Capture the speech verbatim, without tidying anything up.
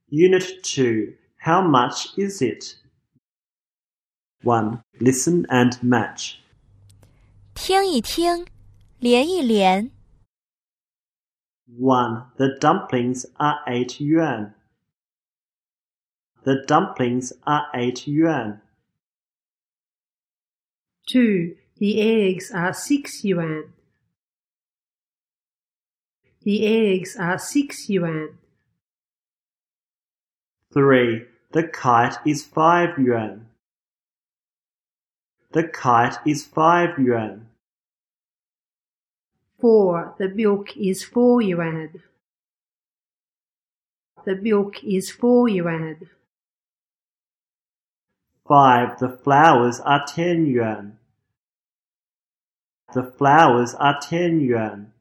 Unit two. How much is it? one. Listen and match. 听一听，连一连。 one. The dumplings are eight yuan. The dumplings are eight yuan. two. The eggs are six yuan. The eggs are six yuan. three. The kite is five yuan. The kite is five yuan. four. The milk is four yuan. The milk is four yuan. five. The flowers are ten yuan. The flowers are ten yuan.